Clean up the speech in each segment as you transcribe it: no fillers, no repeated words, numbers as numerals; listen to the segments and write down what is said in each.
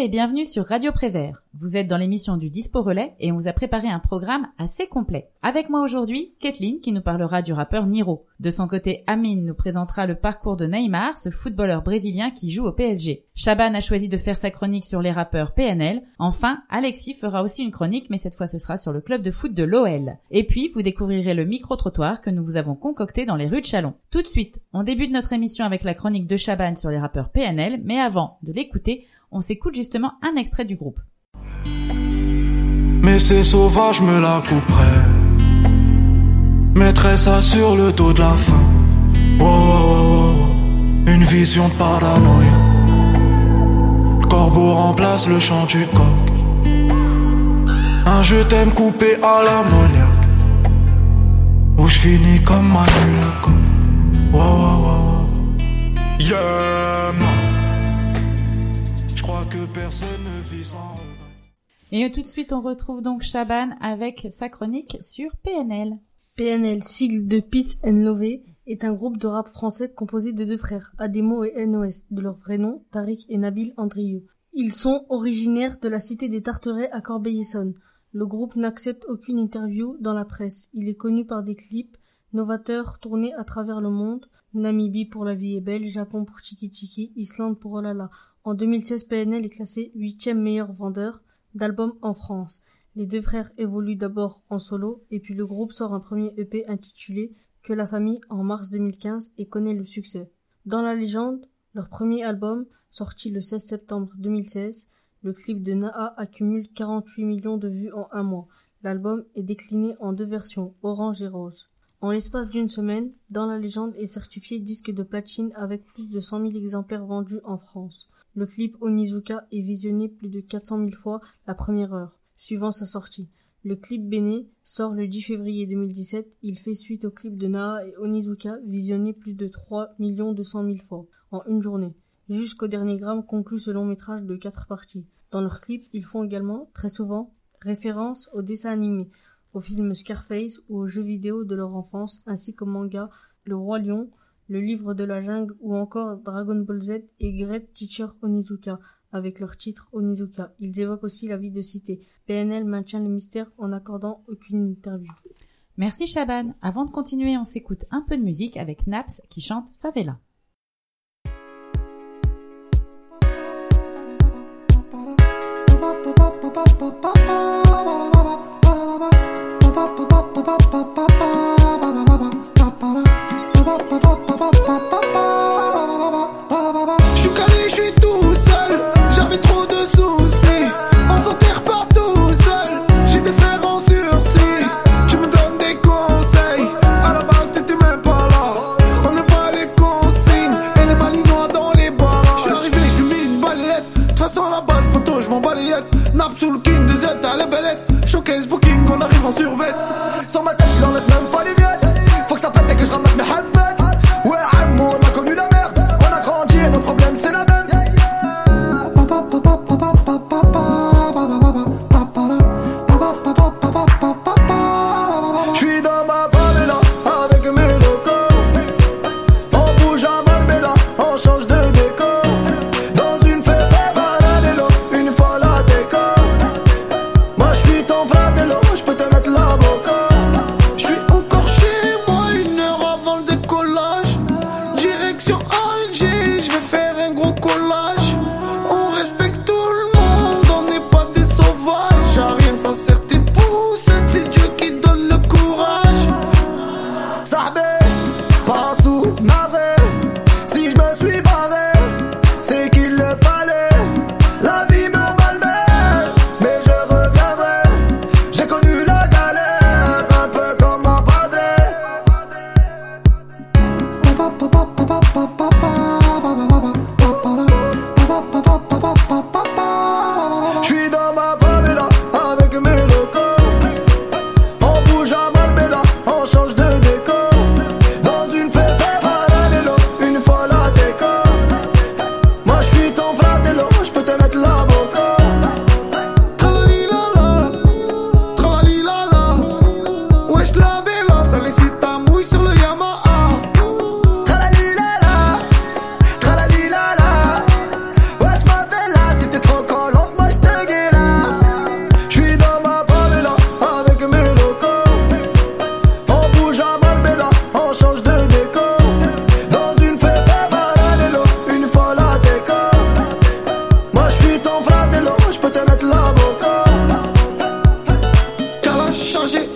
et bienvenue sur Radio Prévert. Vous êtes dans l'émission du Dispo Relais et on vous a préparé un programme assez complet. Avec moi aujourd'hui, Kathleen qui nous parlera du rappeur Niro. De son côté, Amine nous présentera le parcours de Neymar, ce footballeur brésilien qui joue au PSG. Shaban a choisi de faire sa chronique sur les rappeurs PNL. Enfin, Alexis fera aussi une chronique, mais cette fois ce sera sur le club de foot de l'OL. Et puis, vous découvrirez le micro-trottoir que nous vous avons concocté dans les rues de Châlons. Tout de suite, on débute notre émission avec la chronique de Shaban sur les rappeurs PNL, mais avant de l'écouter, on s'écoute justement un extrait du groupe. Mais c'est sauvage, me la couperait. Mettrais ça sur le dos de la faim. Oh, oh, oh, oh. Une vision de paranoïa. Le corbeau remplace le chant du coq. Un je t'aime coupé à l'ammoniaque. Où je finis comme Manu le coq. Oh, oh, oh, oh. Yeah, man. Je crois que personne ne vit sans regret. Et tout de suite, on retrouve donc Shaban avec sa chronique sur PNL. PNL, sigle de Peace and Love, est un groupe de rap français composé de deux frères, Ademo et NOS, de leur vrai nom, Tariq et Nabil Andrieux. Ils sont originaires de la cité des Tarterets à Corbeil-Essonnes. Le groupe n'accepte aucune interview dans la presse. Il est connu par des clips novateurs tournés à travers le monde. Namibie pour La vie est belle, Japon pour Chiki Chiki, Islande pour Oh là là. En 2016, PNL est classé 8e meilleur vendeur d'albums en France. Les deux frères évoluent d'abord en solo et puis le groupe sort un premier EP intitulé Que la famille en mars 2015 et connaît le succès. Dans la légende, leur premier album, sorti le 16 septembre 2016, le clip de Naa accumule 48 millions de vues en un mois. L'album est décliné en deux versions, orange et rose. En l'espace d'une semaine, Dans la légende est certifié disque de platine avec plus de 100 000 exemplaires vendus en France. Le clip Onizuka est visionné plus de 400 000 fois la première heure, suivant sa sortie. Le clip Béné sort le 10 février 2017. Il fait suite au clip de Naa et Onizuka, visionné plus de 3 200 000 fois en une journée. Jusqu'au dernier gramme conclut ce long métrage de 4 parties. Dans leurs clips, ils font également, très souvent, référence aux dessins animés, aux films Scarface ou aux jeux vidéo de leur enfance, ainsi qu'au manga Le Roi Lion, Le Livre de la Jungle ou encore Dragon Ball Z et Great Teacher Onizuka, avec leur titre Onizuka. Ils évoquent aussi la vie de cité. PNL maintient le mystère en accordant aucune interview. Merci Shaban. Avant de continuer, on s'écoute un peu de musique avec Naps qui chante Favela. Je suis calé, je suis tout seul. J'avais trop de soucis. On s'enterre pas tout seul. J'ai des frères en sursis. Tu me donnes des conseils. À la base t'étais même pas là. On n'est pas les consignes. Et les malinois dans les barrages. Je suis arrivé, je lui mis une balayette. De toute façon à la base, poteau, je m'en balayette. Nappe sous le king des Z à la belette. Showcase booking, on arrive en survêt. Sur ma tête, je n'en laisse même pas les miettes. Faut que ça pète et que je ramène mes headbeds. Ouais, Ammo, on a connu la merde. On a grandi et nos problèmes c'est la même. Je suis dans ma favela avec mes locaux. On bouge à Marbella, on change de décor. Dans une fête Paranello, une fois la déco. Moi je suis ton fratello, je peux te mettre la boca. Je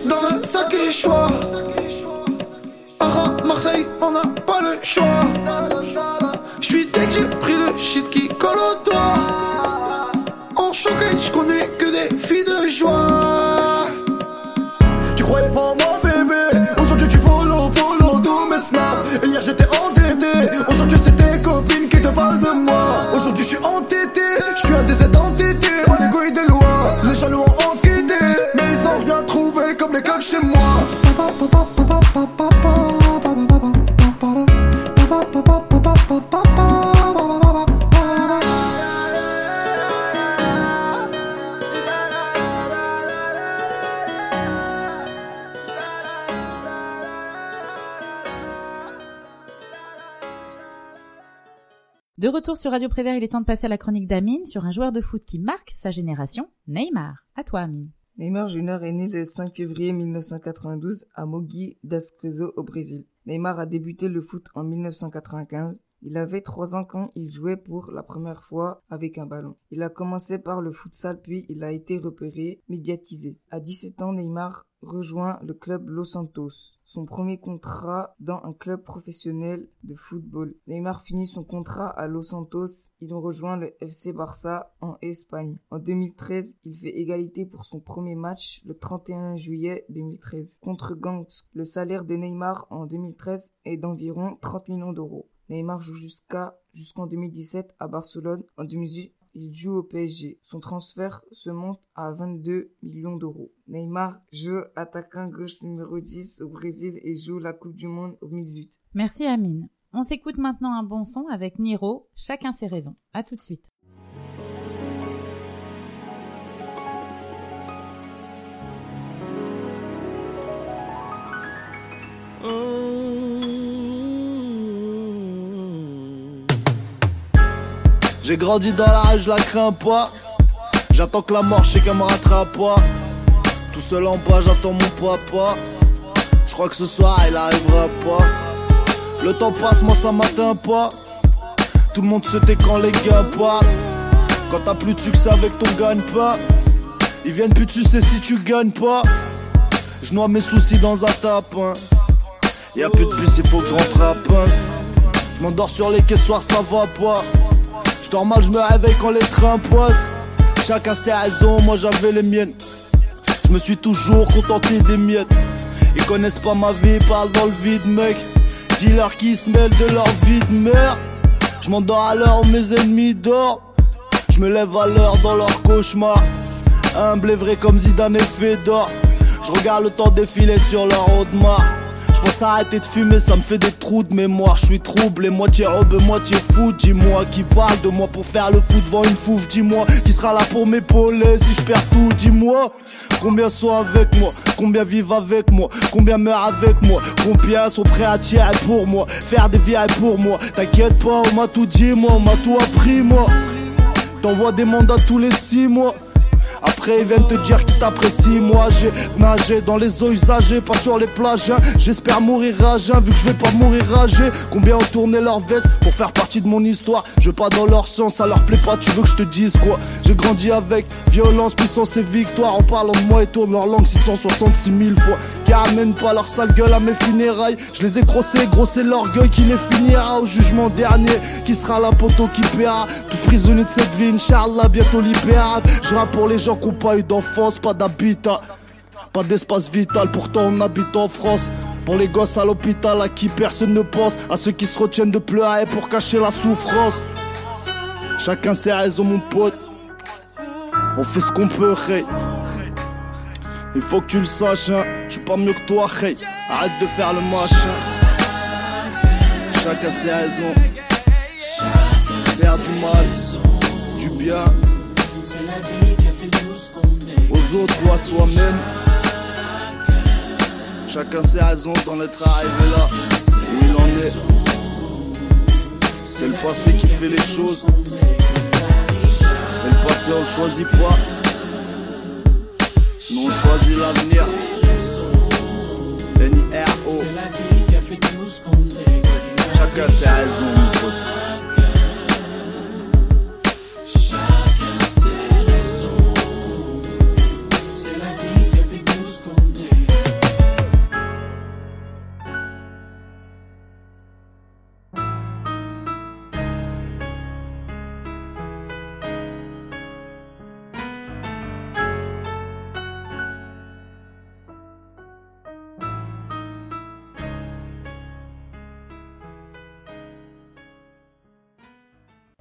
dans le sac et choix. Ara, Marseille, on n'a pas le choix. J'suis dès que j'ai pris le shit qui colle au doigt. En choqué, j'connais que des filles de joie. Tu croyais pas en moi bébé. Aujourd'hui tu follow tous mes snaps. Et hier j'étais endetté. Aujourd'hui c'est tes copines qui te parlent de moi. Aujourd'hui je suis entêté. Je suis un des identités. On est goûté des lois. Les jaloux ont enquêté. Mais ils ont rien trouvé comme les keufs chez moi. De retour sur Radio Prévert, il est temps de passer à la chronique d'Amine sur un joueur de foot qui marque sa génération, Neymar. À toi, Amine. Neymar Junior est né le 5 février 1992 à Mogi das Cruzes au Brésil. Neymar a débuté le foot en 1995. Il avait 3 ans quand il jouait pour la première fois avec un ballon. Il a commencé par le futsal puis il a été repéré, médiatisé. À 17 ans, Neymar rejoint le club Los Santos. Son premier contrat dans un club professionnel de football. Neymar finit son contrat à Los Santos. Il rejoint le FC Barça en Espagne. En 2013, il fait égalité pour son premier match le 31 juillet 2013 contre Gdańsk. Le salaire de Neymar en 2013 est d'environ 30 millions d'euros. Neymar joue jusqu'en 2017 à Barcelone. En 2018, il joue au PSG. Son transfert se monte à 22 millions d'euros. Neymar joue attaquant gauche numéro 10 au Brésil et joue la Coupe du Monde en 2018. Merci Amine. On s'écoute maintenant un bon son avec Niro, Chacun ses raisons. À tout de suite. J'ai grandi dans la rue, je la crains pas. J'attends que la mort, je sais qu'elle me rattrape pas. Tout seul en bas, j'attends mon papa. Je crois que ce soir, il arrivera pas. Le temps passe, moi ça m'atteint pas. Tout le monde se tait quand les gars parlent. Quand t'as plus de succès avec ton gagne-pas, ils viennent plus tu sais si tu gagnes pas. Je noie mes soucis dans un tapin. Y'a plus de bus, il faut que je rentre à pain. Je m'endors sur les quais, soir ça va pas. Je dors mal, je me réveille quand les trains pointent. Chacun ses raisons, moi j'avais les miennes. Je me suis toujours contenté des miettes. Ils connaissent pas ma vie, ils parlent dans le vide mec. Dis-leur qui se mêlent de leur vie de merde. Je m'endors à l'heure où mes ennemis dorment. Je me lève à l'heure dans leur cauchemar. Humble et vrai comme Zidane et Fedor. Je regarde le temps défiler sur leur Audemars. Je pense arrêter de fumer, ça me fait des trous de mémoire. Je suis troublé, moitié robe, moitié fou. Dis-moi qui parle de moi pour faire le foot devant une fouf. Dis-moi qui sera là pour m'épauler si je perds tout. Dis-moi combien sont avec moi, combien vivent avec moi, combien meurent avec moi, combien sont prêts à tirer pour moi, faire des virailles pour moi. T'inquiète pas, on m'a tout dit moi, on m'a tout appris moi. T'envoies des mandats tous les 6 mois. Après ils viennent te dire qu'ils t'apprécient. Moi j'ai nagé dans les eaux usagées, pas sur les plages hein. J'espère mourir à jeun vu que je vais pas mourir âgé. Combien ont tourné leur veste pour faire partie de mon histoire. Je vais pas dans leur sens, ça leur plaît pas, tu veux que je te dise quoi. J'ai grandi avec violence, puissance et victoire. En parlant de moi ils tournent leur langue 666 000 fois. Qui ramènent pas leur sale gueule à mes funérailles. Je les ai crossés, gros c'est l'orgueil qui les finira au jugement dernier. Qui sera la poteau qui paiera. Tous prisonniers de cette vie, Inch'Allah bientôt libérable. Je rappe pour les gens qui n'ont pas eu d'enfance, pas d'habitat, pas d'espace vital, pourtant on habite en France. Pour les gosses à l'hôpital à qui personne ne pense, à ceux qui se retiennent de pleurer pour cacher la souffrance. Chacun ses raisons mon pote, on fait ce qu'on peut, hey. Il faut que tu le saches, hein. Je suis pas mieux que toi, hey. Arrête de faire le machin. Chacun ses raisons. Faire du mal, du bien. Aux autres ou à soi-même. Chacun ses raisons d'en être arrivé là où il en est. C'est le passé qui fait les choses. Et le passé on le choisit pas. Nous on choisit l'avenir. N-I-R-O. Chacun ses raisons mon pote.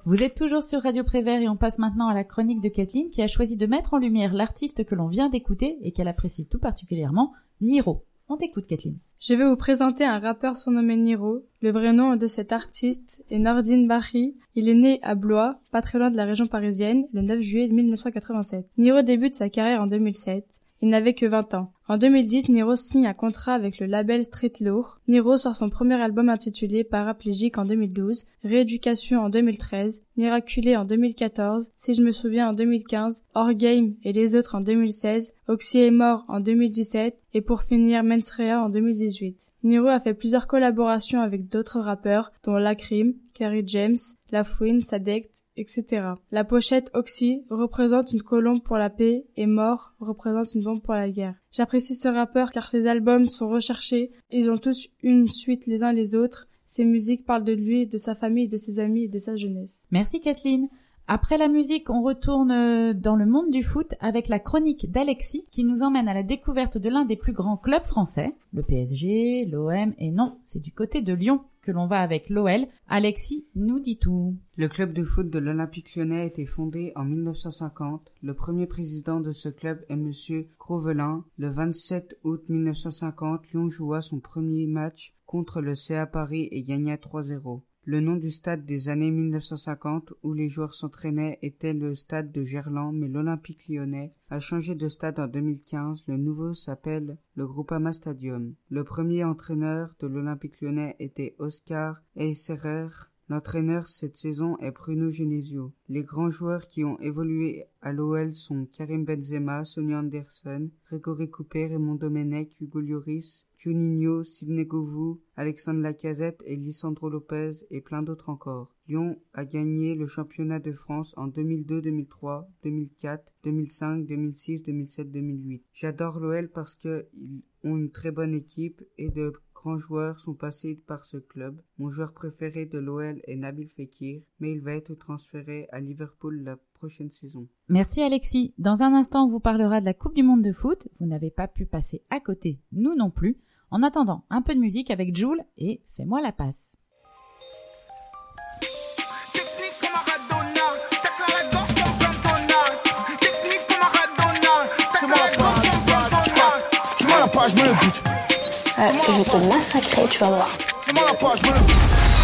Vous êtes toujours sur Radio Prévert et on passe maintenant à la chronique de Kathleen qui a choisi de mettre en lumière l'artiste que l'on vient d'écouter et qu'elle apprécie tout particulièrement, Niro. On t'écoute Kathleen. Je vais vous présenter un rappeur surnommé Niro. Le vrai nom de cet artiste est Nordine Bahri. Il est né à Blois, pas très loin de la région parisienne, le 9 juillet 1987. Niro débute sa carrière en 2007. Il n'avait que 20 ans. En 2010, Niro signe un contrat avec le label Street Lourd. Niro sort son premier album intitulé Paraplégique en 2012, Rééducation en 2013, Miraculé en 2014, Si je me souviens en 2015, Hors Game et les autres en 2016, Oxy est mort en 2017 et pour finir Mensrea en 2018. Niro a fait plusieurs collaborations avec d'autres rappeurs dont Lacrim, Kerry James, La Fouine, Sadect, etc. La pochette Oxy représente une colombe pour la paix et Mort représente une bombe pour la guerre. J'apprécie ce rappeur car ses albums sont recherchés, ils ont tous une suite les uns les autres, ses musiques parlent de lui, de sa famille, de ses amis et de sa jeunesse. Merci Kathleen. Après la musique, on retourne dans le monde du foot avec la chronique d'Alexis qui nous emmène à la découverte de l'un des plus grands clubs français, le PSG, l'OM et non, c'est du côté de Lyon que l'on va avec l'OL. Alexis nous dit tout. Le club de foot de l'Olympique Lyonnais a été fondé en 1950. Le premier président de ce club est Monsieur Grovelin. Le 27 août 1950, Lyon joua son premier match contre le CA Paris et gagna 3-0. Le nom du stade des années 1950 où les joueurs s'entraînaient était le stade de Gerland, mais l'Olympique Lyonnais a changé de stade en 2015. Le nouveau s'appelle le Groupama Stadium. Le premier entraîneur de l'Olympique Lyonnais était Oscar Eyserer. L'entraîneur cette saison est Bruno Genesio. Les grands joueurs qui ont évolué à l'OL sont Karim Benzema, Sonny Anderson, Grégory Coupé, Raymond Domenech, Hugo Lloris, Juninho, Sidney Govou, Alexandre Lacazette et Lisandro Lopez et plein d'autres encore. Lyon a gagné le championnat de France en 2002, 2003, 2004, 2005, 2006, 2007, 2008. J'adore l'OL parce qu'ils ont une très bonne équipe et de grands joueurs sont passés par ce club. Mon joueur préféré de l'OL est Nabil Fekir, mais il va être transféré à Liverpool la prochaine saison. Merci Alexis. Dans un instant, on vous parlera de la Coupe du Monde de foot. Vous n'avez pas pu passer à côté, nous non plus. En attendant, un peu de musique avec Jul et Fais-moi la passe. Je me le bute. Je vais te massacrer, tu vas voir. Fais-moi la page, je me le bute.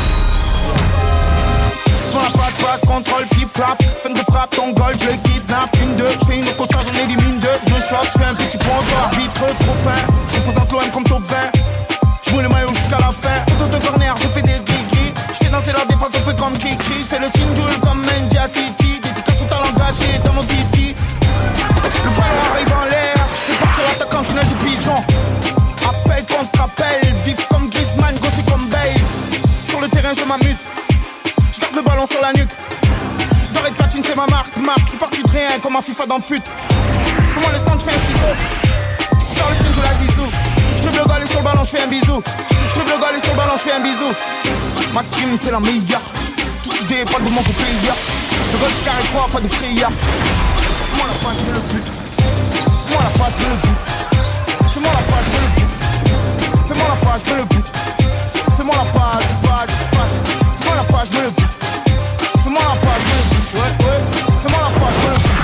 Fais-moi la passe, contrôle, flip-flap. Fin de frappe, ton goal, je le kidnappe. 1-2, je fais une autre charge, j'en élimine 2. Je me chope, je fais un petit point d'or. Arbitre trop fin, je représente l'OM comme top 20. Je mouille le maillot jusqu'à la fin. Autour de corner, je fais des gris-gris. Je fais danser la défense un peu comme Kiki. Je fais le single comme Mendia City. Dédicace tout talent gâché dans mon pipi. Le ballon arrive en l'air. Je fais partir l'attaquant, tunnel du pigeon. Appel contre appel, vif comme Griezmann, gauche comme Bale. Sur le terrain je m'amuse, je garde le ballon sur la nuque. Doré de platine c'est ma marque, je suis parti de rien comme un FIFA dans le fut. Fais-moi le sang, je fais un ciseau. Je sors le signe de la zizou. Je dribble le gars et sur le ballon, je fais un bisou. Je dribble le gars et sur le ballon, je fais un bisou. Ma team c'est la meilleure. Tous idées, pas de moment pour payer. Le golf carré 3, pas de frayeur. Fais-moi la page, je veux le but. Fais-moi la page, je veux le but. Fais-moi la page, je veux le but. Fais-moi la page, je veux le but. Fais-moi la page, passe. Fais-moi la page, je veux le but. Fais-moi la page, je veux le but. Ouais. Fais-moi la page, je veux le but.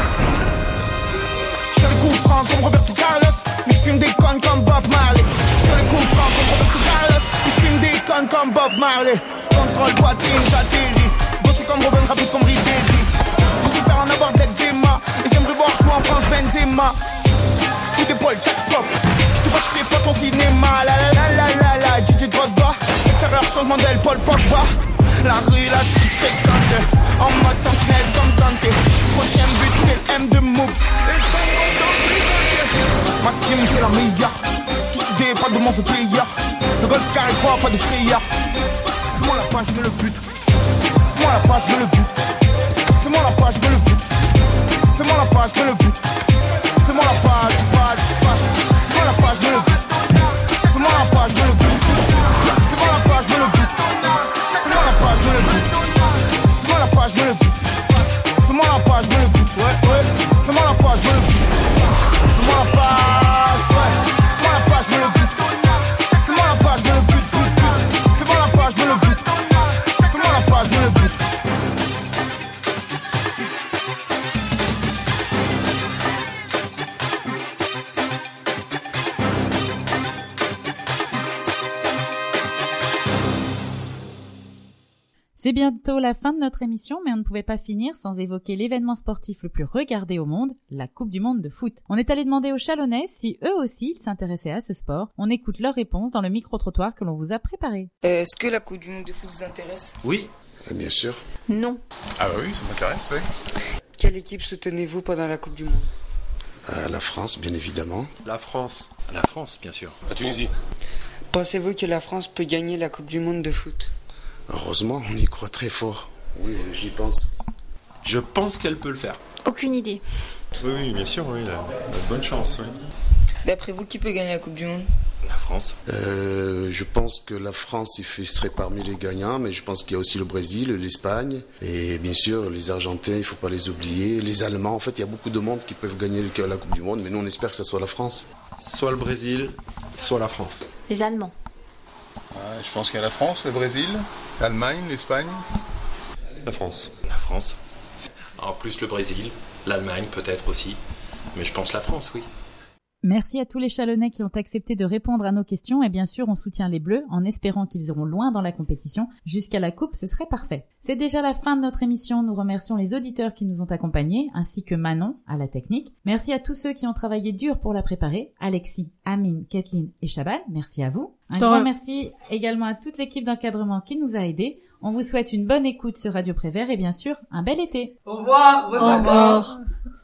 Je fais les coups francs comme Roberto Carlos, mais je fume des connes comme Bob Marley. Je fais les coups francs comme Roberto Carlos, mais je fume des connes comme Bob Marley. Contrôle poitrine, j'atterris. Gauche comme Robin, rapide comme Ribéry. Je suis faire en avoir de l'eczéma, et j'aimerais voir jouer en France Benzema. Coup d'épaule, 4 pop. Je te vois, je fais pas ton cinéma. La, DJ Drogba. Extérieur, changement d'aile, Paul Pogba. La rue, la street, fréquente. En mode sentinelle comme Dante. Prochain but, c'est le M de Mouk. Ma team, c'est la meilleure. Tous idées, pas de mon fait player. Le golf carré 3, pas de frayeur. Fais-moi la page, je veux le but. Fais-moi la page, je veux le but. Fais-moi la page, je veux le but. Fais-moi la page, je veux le but. Fais-moi la page, fais-moi la page, je veux le but. Fais-moi la page, je veux le but. Fais-moi la page, je veux le but. Fais-moi la page, je veux le but. Fais-moi la page, je veux le but. Fais-moi la page, je veux le but. Ouais. Fais-moi la page, je veux le but. Fais-moi la page, ouais. Fais-moi la page, je veux le but. Fais-moi la page, je veux le but. Fais-moi la page, je veux le but. Fais-moi la page, je veux le but. C'est bientôt la fin de notre émission, mais on ne pouvait pas finir sans évoquer l'événement sportif le plus regardé au monde, la Coupe du Monde de foot. On est allé demander aux Chalonnais si eux aussi ils s'intéressaient à ce sport. On écoute leurs réponses dans le micro-trottoir que l'on vous a préparé. Est-ce que la Coupe du Monde de foot vous intéresse? Oui, bien sûr. Non. Ah bah oui, ça m'intéresse, oui. Quelle équipe soutenez-vous pendant la Coupe du Monde? La France, bien évidemment. La France, bien sûr. La Tunisie. Pensez-vous que la France peut gagner la Coupe du Monde de foot? Heureusement, on y croit très fort. Oui, j'y pense. Je pense qu'elle peut le faire. Aucune idée. Oui, bien sûr, oui, elle a de bonnes chances, oui. D'après vous, qui peut gagner la Coupe du Monde? La France. Je pense que la France serait parmi les gagnants, mais je pense qu'il y a aussi le Brésil, l'Espagne, et bien sûr les Argentins, il ne faut pas les oublier, les Allemands. En fait, il y a beaucoup de monde qui peuvent gagner la Coupe du Monde, mais nous on espère que ce soit la France. Soit le Brésil, soit la France. Les Allemands. Je pense qu'il y a la France, le Brésil, l'Allemagne, l'Espagne. La France. La France. En plus le Brésil, l'Allemagne peut-être aussi, mais je pense la France, oui. Merci à tous les Chalonnais qui ont accepté de répondre à nos questions et bien sûr on soutient les Bleus en espérant qu'ils iront loin dans la compétition. Jusqu'à la coupe, ce serait parfait. C'est déjà la fin de notre émission. Nous remercions les auditeurs qui nous ont accompagnés ainsi que Manon à la technique. Merci à tous ceux qui ont travaillé dur pour la préparer. Alexis, Amine, Kathleen et Chaban, merci à vous. Un grand merci également à toute l'équipe d'encadrement qui nous a aidés. On vous souhaite une bonne écoute sur Radio Prévert et bien sûr un bel été. Au revoir. Au revoir.